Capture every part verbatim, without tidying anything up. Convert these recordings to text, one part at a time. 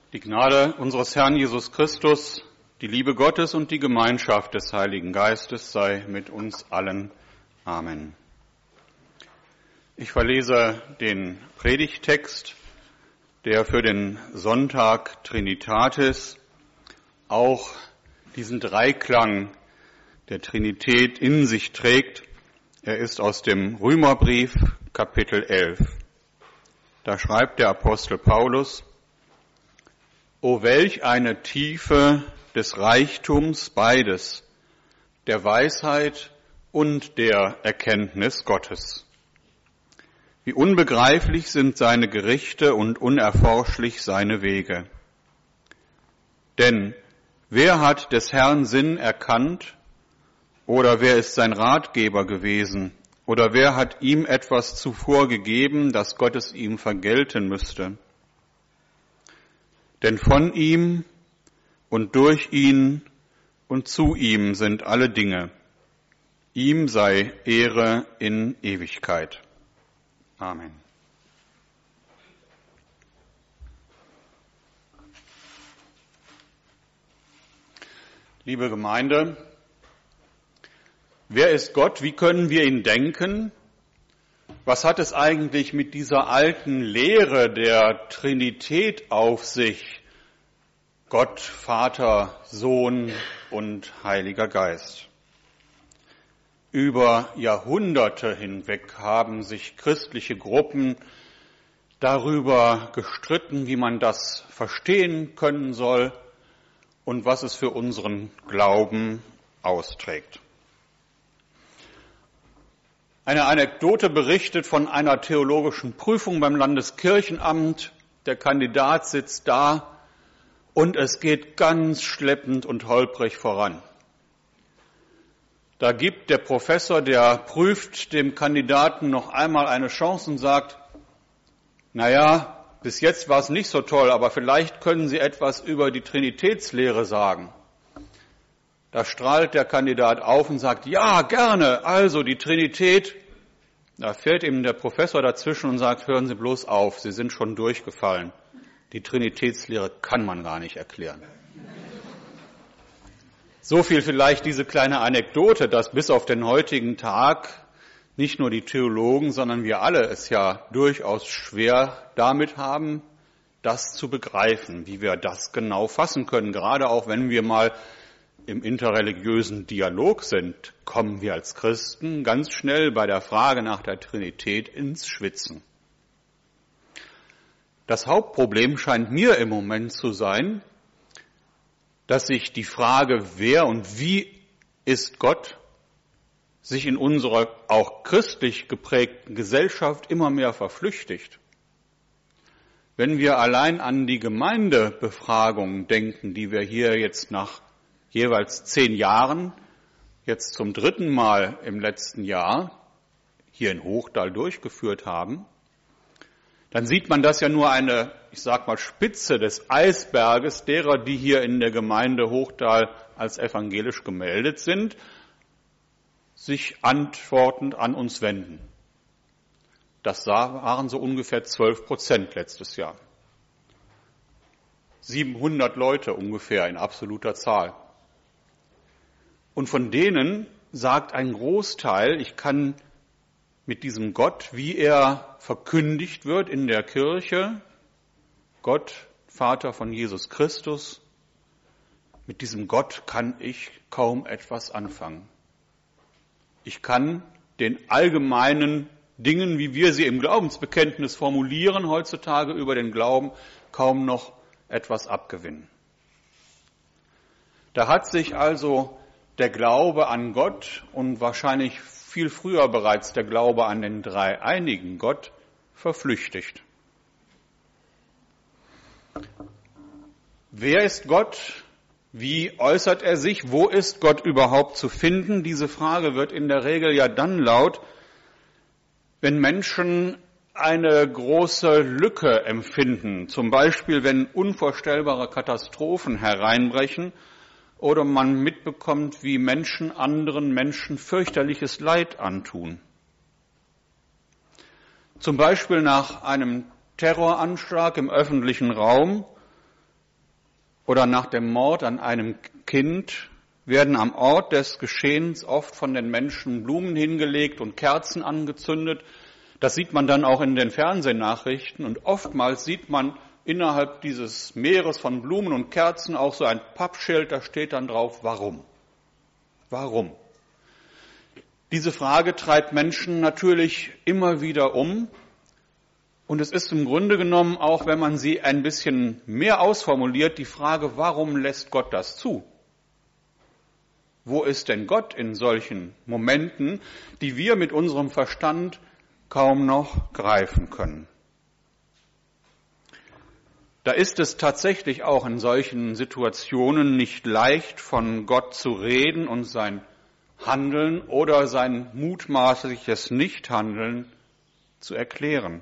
Die Gnade unseres Herrn Jesus Christus, die Liebe Gottes und die Gemeinschaft des Heiligen Geistes sei mit uns allen. Amen. Ich verlese den Predigttext, der für den Sonntag Trinitatis auch diesen Dreiklang der Trinität in sich trägt. Er ist aus dem Römerbrief, Kapitel elf. Da schreibt der Apostel Paulus: O welch eine Tiefe des Reichtums beides, der Weisheit und der Erkenntnis Gottes. Wie unbegreiflich sind seine Gerichte und unerforschlich seine Wege. Denn wer hat des Herrn Sinn erkannt, oder wer ist sein Ratgeber gewesen, oder wer hat ihm etwas zuvor gegeben, dass Gott es ihm vergelten müsste? Denn von ihm und durch ihn und zu ihm sind alle Dinge. Ihm sei Ehre in Ewigkeit. Amen. Liebe Gemeinde, wer ist Gott? Wie können wir ihn denken? Was hat es eigentlich mit dieser alten Lehre der Trinität auf sich? Gott, Vater, Sohn und Heiliger Geist. Über Jahrhunderte hinweg haben sich christliche Gruppen darüber gestritten, wie man das verstehen können soll und was es für unseren Glauben austrägt. Eine Anekdote berichtet von einer theologischen Prüfung beim Landeskirchenamt. Der Kandidat sitzt da und es geht ganz schleppend und holprig voran. Da gibt der Professor, der prüft, dem Kandidaten noch einmal eine Chance und sagt: Naja, bis jetzt war es nicht so toll, aber vielleicht können Sie etwas über die Trinitätslehre sagen. Da strahlt der Kandidat auf und sagt: Ja, gerne, also die Trinität. Da fährt ihm der Professor dazwischen und sagt: Hören Sie bloß auf, Sie sind schon durchgefallen. Die Trinitätslehre kann man gar nicht erklären. So viel vielleicht diese kleine Anekdote, dass bis auf den heutigen Tag nicht nur die Theologen, sondern wir alle es ja durchaus schwer damit haben, das zu begreifen, wie wir das genau fassen können. Gerade auch wenn wir mal im interreligiösen Dialog sind, kommen wir als Christen ganz schnell bei der Frage nach der Trinität ins Schwitzen. Das Hauptproblem scheint mir im Moment zu sein, dass sich die Frage, wer und wie ist Gott, sich in unserer auch christlich geprägten Gesellschaft immer mehr verflüchtigt. Wenn wir allein an die Gemeindebefragungen denken, die wir hier jetzt nach jeweils zehn Jahren, jetzt zum dritten Mal im letzten Jahr, hier in Hochdahl durchgeführt haben, dann sieht man das ja nur eine, ich sag mal, Spitze des Eisberges derer, die hier in der Gemeinde Hochdahl als evangelisch gemeldet sind, sich antwortend an uns wenden. Das waren so ungefähr zwölf Prozent letztes Jahr. siebenhundert Leute ungefähr in absoluter Zahl. Und von denen sagt ein Großteil, ich kann mit diesem Gott, wie er verkündigt wird in der Kirche, Gott, Vater von Jesus Christus, mit diesem Gott kann ich kaum etwas anfangen. Ich kann den allgemeinen Dingen, wie wir sie im Glaubensbekenntnis formulieren, heutzutage über den Glauben, kaum noch etwas abgewinnen. Da hat sich also der Glaube an Gott und wahrscheinlich viel früher bereits der Glaube an den dreieinigen Gott verflüchtigt. Wer ist Gott? Wie äußert er sich? Wo ist Gott überhaupt zu finden? Diese Frage wird in der Regel ja dann laut, wenn Menschen eine große Lücke empfinden, zum Beispiel wenn unvorstellbare Katastrophen hereinbrechen oder man mitbekommt, wie Menschen anderen Menschen fürchterliches Leid antun. Zum Beispiel nach einem Terroranschlag im öffentlichen Raum oder nach dem Mord an einem Kind werden am Ort des Geschehens oft von den Menschen Blumen hingelegt und Kerzen angezündet. Das sieht man dann auch in den Fernsehnachrichten und oftmals sieht man innerhalb dieses Meeres von Blumen und Kerzen auch so ein Pappschild, da steht dann drauf, warum? Warum? Diese Frage treibt Menschen natürlich immer wieder um und es ist im Grunde genommen, auch wenn man sie ein bisschen mehr ausformuliert, die Frage, warum lässt Gott das zu? Wo ist denn Gott in solchen Momenten, die wir mit unserem Verstand kaum noch greifen können? Da ist es tatsächlich auch in solchen Situationen nicht leicht, von Gott zu reden und sein Handeln oder sein mutmaßliches Nichthandeln zu erklären.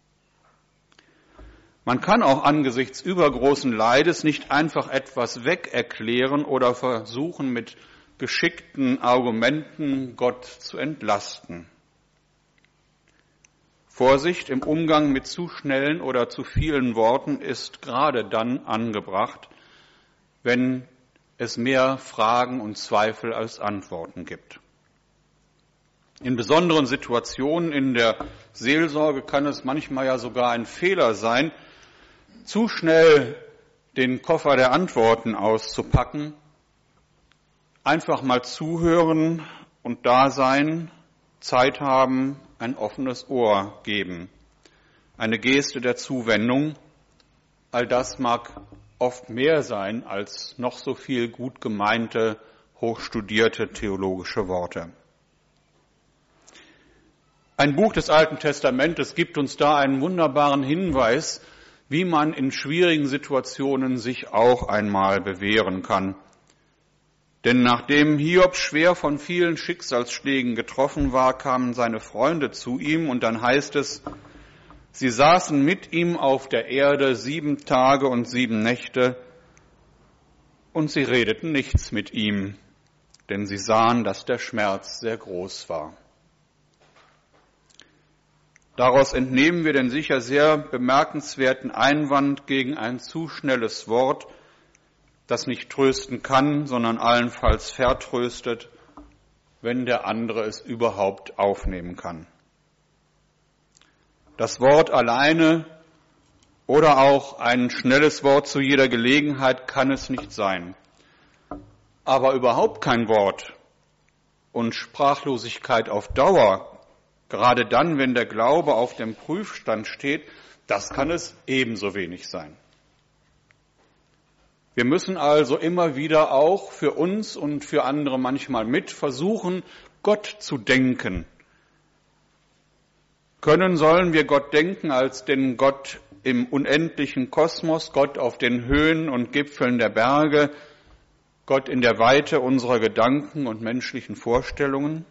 Man kann auch angesichts übergroßen Leides nicht einfach etwas wegerklären oder versuchen, mit geschickten Argumenten Gott zu entlasten. Vorsicht im Umgang mit zu schnellen oder zu vielen Worten ist gerade dann angebracht, wenn es mehr Fragen und Zweifel als Antworten gibt. In besonderen Situationen in der Seelsorge kann es manchmal ja sogar ein Fehler sein, zu schnell den Koffer der Antworten auszupacken. Einfach mal zuhören und da sein, Zeit haben, ein offenes Ohr geben, eine Geste der Zuwendung. All das mag oft mehr sein als noch so viel gut gemeinte, hochstudierte theologische Worte. Ein Buch des Alten Testamentes gibt uns da einen wunderbaren Hinweis, wie man in schwierigen Situationen sich auch einmal bewähren kann. Denn nachdem Hiob schwer von vielen Schicksalsschlägen getroffen war, kamen seine Freunde zu ihm und dann heißt es, sie saßen mit ihm auf der Erde sieben Tage und sieben Nächte und sie redeten nichts mit ihm, denn sie sahen, dass der Schmerz sehr groß war. Daraus entnehmen wir den sicher sehr bemerkenswerten Einwand gegen ein zu schnelles Wort, das nicht trösten kann, sondern allenfalls vertröstet, wenn der andere es überhaupt aufnehmen kann. Das Wort alleine oder auch ein schnelles Wort zu jeder Gelegenheit kann es nicht sein. Aber überhaupt kein Wort und Sprachlosigkeit auf Dauer, gerade dann, wenn der Glaube auf dem Prüfstand steht, das kann es ebenso wenig sein. Wir müssen also immer wieder auch für uns und für andere manchmal mit versuchen, Gott zu denken. Können sollen wir Gott denken als den Gott im unendlichen Kosmos, Gott auf den Höhen und Gipfeln der Berge, Gott in der Weite unserer Gedanken und menschlichen Vorstellungen?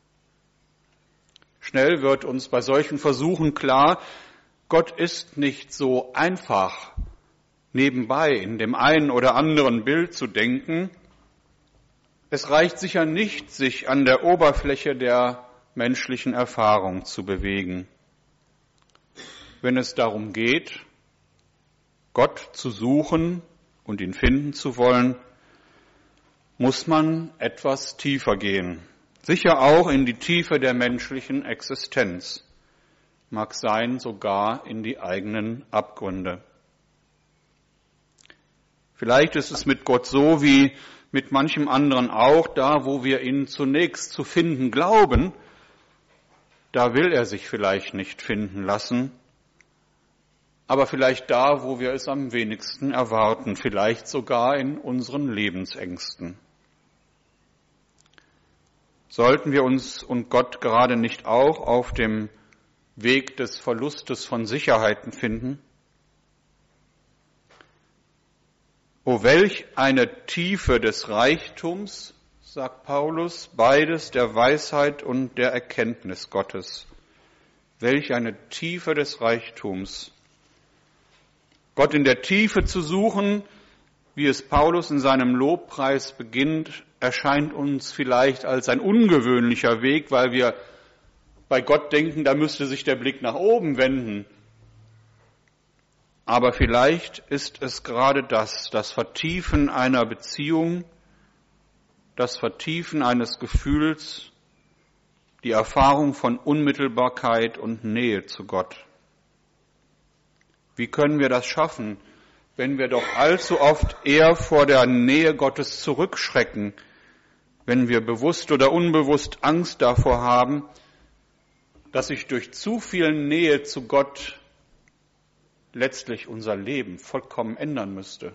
Schnell wird uns bei solchen Versuchen klar, Gott ist nicht so einfach nebenbei in dem einen oder anderen Bild zu denken. Es reicht sicher nicht, sich an der Oberfläche der menschlichen Erfahrung zu bewegen. Wenn es darum geht, Gott zu suchen und ihn finden zu wollen, muss man etwas tiefer gehen. Sicher auch in die Tiefe der menschlichen Existenz. Mag sein, sogar in die eigenen Abgründe. Vielleicht ist es mit Gott so wie mit manchem anderen auch, da wo wir ihn zunächst zu finden glauben, da will er sich vielleicht nicht finden lassen, aber vielleicht da, wo wir es am wenigsten erwarten, vielleicht sogar in unseren Lebensängsten. Sollten wir uns und Gott gerade nicht auch auf dem Weg des Verlustes von Sicherheiten finden? O welch eine Tiefe des Reichtums, sagt Paulus, beides der Weisheit und der Erkenntnis Gottes. Welch eine Tiefe des Reichtums. Gott in der Tiefe zu suchen, wie es Paulus in seinem Lobpreis beginnt, erscheint uns vielleicht als ein ungewöhnlicher Weg, weil wir bei Gott denken, da müsste sich der Blick nach oben wenden. Aber vielleicht ist es gerade das, das Vertiefen einer Beziehung, das Vertiefen eines Gefühls, die Erfahrung von Unmittelbarkeit und Nähe zu Gott. Wie können wir das schaffen, wenn wir doch allzu oft eher vor der Nähe Gottes zurückschrecken, wenn wir bewusst oder unbewusst Angst davor haben, dass sich durch zu viel Nähe zu Gott letztlich unser Leben vollkommen ändern müsste.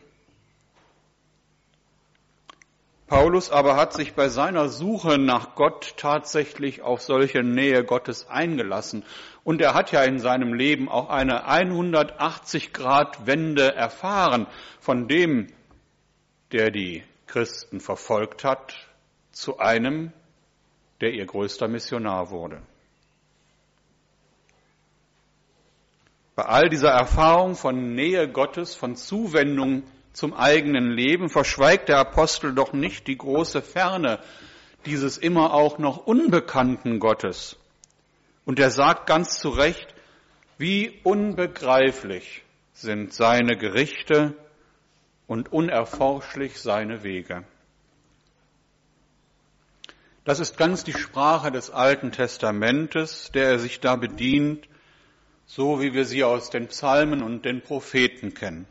Paulus aber hat sich bei seiner Suche nach Gott tatsächlich auf solche Nähe Gottes eingelassen. Und er hat ja in seinem Leben auch eine hundertachtzig Grad Wende erfahren, von dem, der die Christen verfolgt hat, zu einem, der ihr größter Missionar wurde. Bei all dieser Erfahrung von Nähe Gottes, von Zuwendung zum eigenen Leben, verschweigt der Apostel doch nicht die große Ferne dieses immer auch noch unbekannten Gottes. Und er sagt ganz zu Recht, wie unbegreiflich sind seine Gerichte und unerforschlich seine Wege. Das ist ganz die Sprache des Alten Testamentes, der er sich da bedient, so wie wir sie aus den Psalmen und den Propheten kennen.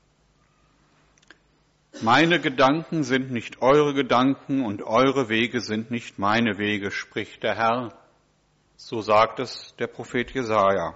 Meine Gedanken sind nicht eure Gedanken und eure Wege sind nicht meine Wege, spricht der Herr. So sagt es der Prophet Jesaja.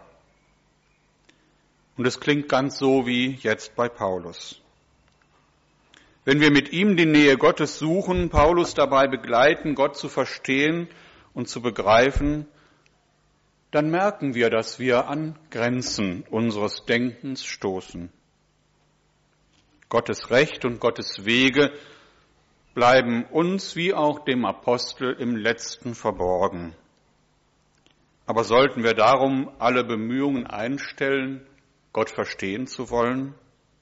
Und es klingt ganz so wie jetzt bei Paulus. Wenn wir mit ihm die Nähe Gottes suchen, Paulus dabei begleiten, Gott zu verstehen und zu begreifen, dann merken wir, dass wir an Grenzen unseres Denkens stoßen. Gottes Recht und Gottes Wege bleiben uns wie auch dem Apostel im Letzten verborgen. Aber sollten wir darum alle Bemühungen einstellen, Gott verstehen zu wollen?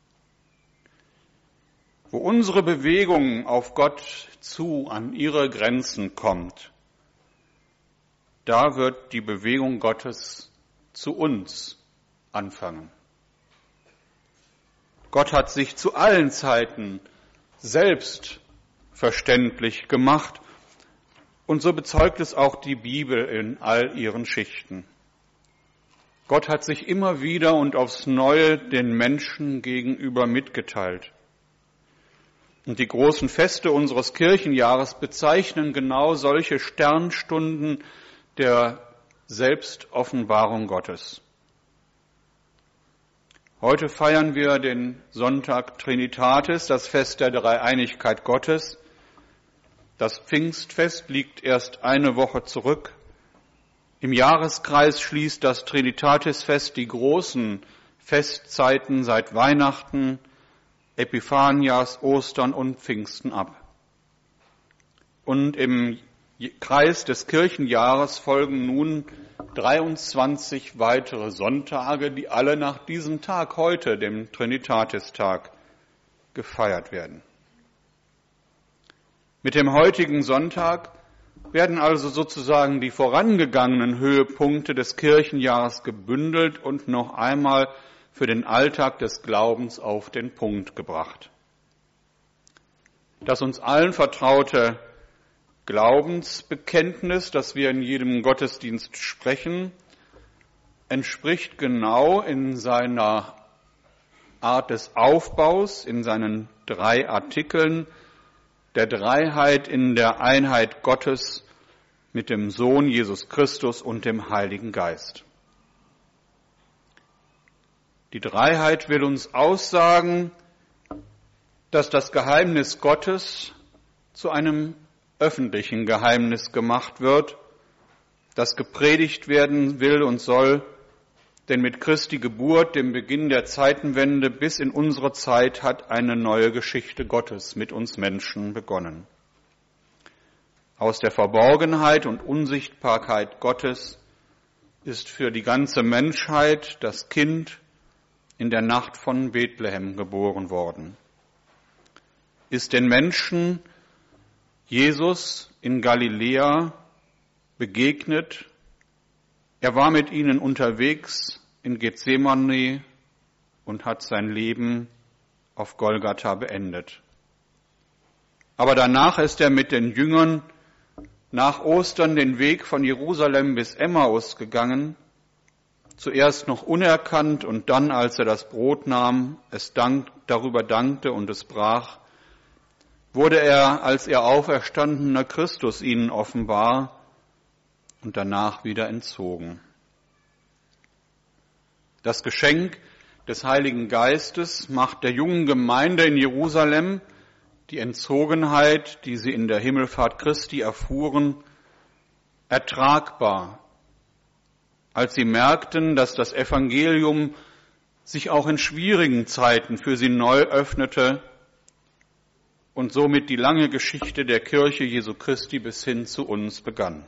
Wo unsere Bewegung auf Gott zu an ihre Grenzen kommt, da wird die Bewegung Gottes zu uns anfangen. Gott hat sich zu allen Zeiten selbst verständlich gemacht und so bezeugt es auch die Bibel in all ihren Schichten. Gott hat sich immer wieder und aufs Neue den Menschen gegenüber mitgeteilt. Und die großen Feste unseres Kirchenjahres bezeichnen genau solche Sternstunden der Selbstoffenbarung Gottes. Heute feiern wir den Sonntag Trinitatis, das Fest der Dreieinigkeit Gottes. Das Pfingstfest liegt erst eine Woche zurück. Im Jahreskreis schließt das Trinitatisfest die großen Festzeiten seit Weihnachten, Epiphanias, Ostern und Pfingsten ab. Und im Kreis des Kirchenjahres folgen nun dreiundzwanzig weitere Sonntage, die alle nach diesem Tag heute, dem Trinitastag, gefeiert werden. Mit dem heutigen Sonntag werden also sozusagen die vorangegangenen Höhepunkte des Kirchenjahres gebündelt und noch einmal für den Alltag des Glaubens auf den Punkt gebracht. Das uns allen vertraute Glaubensbekenntnis, das wir in jedem Gottesdienst sprechen, entspricht genau in seiner Art des Aufbaus, in seinen drei Artikeln, der Dreiheit in der Einheit Gottes mit dem Sohn Jesus Christus und dem Heiligen Geist. Die Dreiheit will uns aussagen, dass das Geheimnis Gottes zu einem öffentlichen Geheimnis gemacht wird, das gepredigt werden will und soll, denn mit Christi Geburt, dem Beginn der Zeitenwende bis in unsere Zeit, hat eine neue Geschichte Gottes mit uns Menschen begonnen. Aus der Verborgenheit und Unsichtbarkeit Gottes ist für die ganze Menschheit das Kind in der Nacht von Bethlehem geboren worden. Ist den Menschen Jesus in Galiläa begegnet. Er war mit ihnen unterwegs in Gethsemane und hat sein Leben auf Golgatha beendet. Aber danach ist er mit den Jüngern nach Ostern den Weg von Jerusalem bis Emmaus gegangen, zuerst noch unerkannt und dann, als er das Brot nahm, es dank, darüber dankte und es brach, wurde er als ihr auferstandener Christus ihnen offenbar und danach wieder entzogen. Das Geschenk des Heiligen Geistes macht der jungen Gemeinde in Jerusalem die Entzogenheit, die sie in der Himmelfahrt Christi erfuhren, ertragbar, als sie merkten, dass das Evangelium sich auch in schwierigen Zeiten für sie neu öffnete und somit die lange Geschichte der Kirche Jesu Christi bis hin zu uns begann.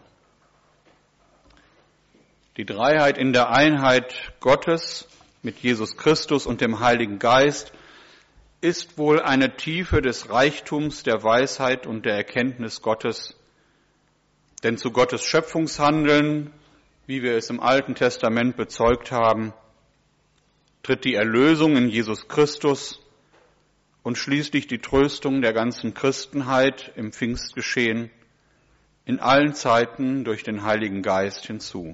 Die Dreiheit in der Einheit Gottes mit Jesus Christus und dem Heiligen Geist ist wohl eine Tiefe des Reichtums, der Weisheit und der Erkenntnis Gottes. Denn zu Gottes Schöpfungshandeln, wie wir es im Alten Testament bezeugt haben, tritt die Erlösung in Jesus Christus und schließlich die Tröstung der ganzen Christenheit im Pfingstgeschehen in allen Zeiten durch den Heiligen Geist hinzu.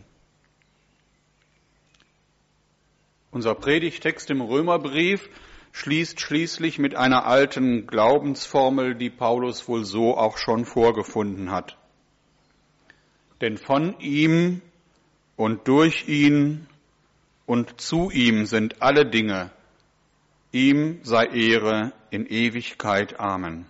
Unser Predigtext im Römerbrief schließt schließlich mit einer alten Glaubensformel, die Paulus wohl so auch schon vorgefunden hat. Denn von ihm und durch ihn und zu ihm sind alle Dinge. Ihm sei Ehre in Ewigkeit. Amen.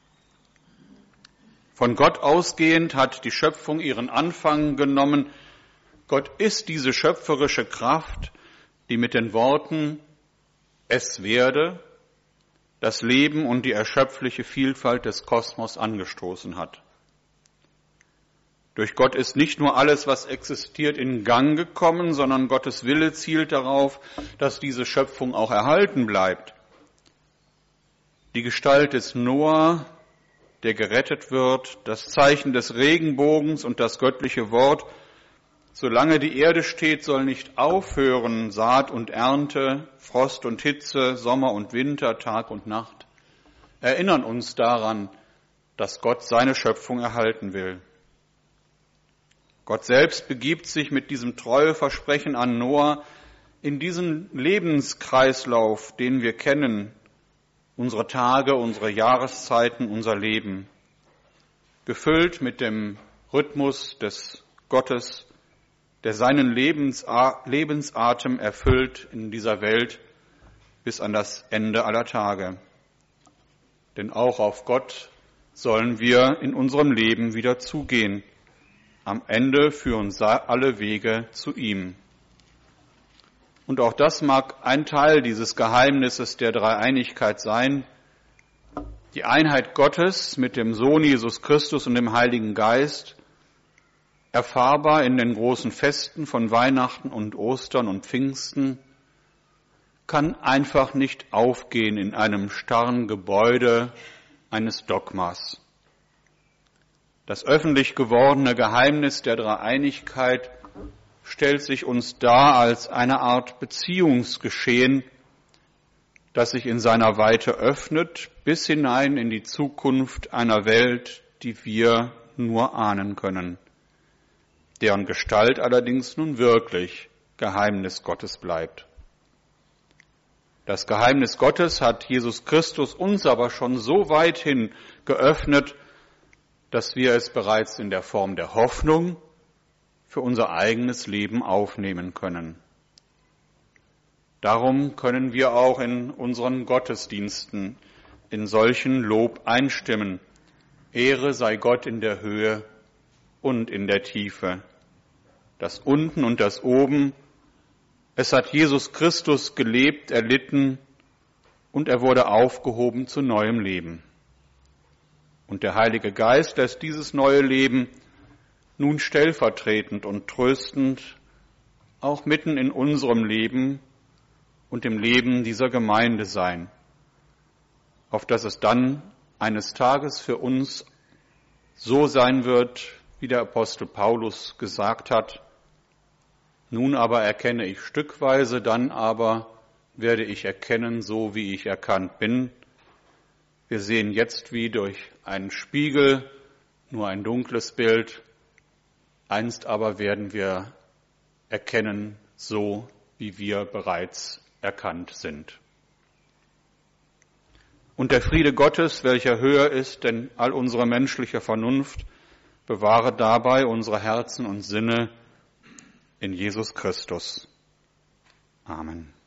Von Gott ausgehend hat die Schöpfung ihren Anfang genommen. Gott ist diese schöpferische Kraft, die mit den Worten „Es werde“ das Leben und die erschöpfliche Vielfalt des Kosmos angestoßen hat. Durch Gott ist nicht nur alles, was existiert, in Gang gekommen, sondern Gottes Wille zielt darauf, dass diese Schöpfung auch erhalten bleibt. Die Gestalt des Noah, der gerettet wird, das Zeichen des Regenbogens und das göttliche Wort, solange die Erde steht, soll nicht aufhören, Saat und Ernte, Frost und Hitze, Sommer und Winter, Tag und Nacht, erinnern uns daran, dass Gott seine Schöpfung erhalten will. Gott selbst begibt sich mit diesem Treueversprechen an Noah in diesen Lebenskreislauf, den wir kennen, unsere Tage, unsere Jahreszeiten, unser Leben, gefüllt mit dem Rhythmus des Gottes, der seinen Lebensatem erfüllt in dieser Welt bis an das Ende aller Tage. Denn auch auf Gott sollen wir in unserem Leben wieder zugehen. Am Ende führen alle Wege zu ihm. Und auch das mag ein Teil dieses Geheimnisses der Dreieinigkeit sein. Die Einheit Gottes mit dem Sohn Jesus Christus und dem Heiligen Geist, erfahrbar in den großen Festen von Weihnachten und Ostern und Pfingsten, kann einfach nicht aufgehen in einem starren Gebäude eines Dogmas. Das öffentlich gewordene Geheimnis der Dreieinigkeit stellt sich uns dar als eine Art Beziehungsgeschehen, das sich in seiner Weite öffnet, bis hinein in die Zukunft einer Welt, die wir nur ahnen können, deren Gestalt allerdings nun wirklich Geheimnis Gottes bleibt. Das Geheimnis Gottes hat Jesus Christus uns aber schon so weit hin geöffnet, dass wir es bereits in der Form der Hoffnung für unser eigenes Leben aufnehmen können. Darum können wir auch in unseren Gottesdiensten in solchen Lob einstimmen. Ehre sei Gott in der Höhe und in der Tiefe. Das Unten und das Oben, es hat Jesus Christus gelebt, erlitten und er wurde aufgehoben zu neuem Leben. Und der Heilige Geist lässt dieses neue Leben nun stellvertretend und tröstend auch mitten in unserem Leben und im Leben dieser Gemeinde sein, auf dass es dann eines Tages für uns so sein wird, wie der Apostel Paulus gesagt hat: Nun aber erkenne ich stückweise, dann aber werde ich erkennen, so wie ich erkannt bin. Wir sehen jetzt wie durch einen Spiegel nur ein dunkles Bild. Einst aber werden wir erkennen, so wie wir bereits erkannt sind. Und der Friede Gottes, welcher höher ist denn all unsere menschliche Vernunft, bewahre dabei unsere Herzen und Sinne in Jesus Christus. Amen.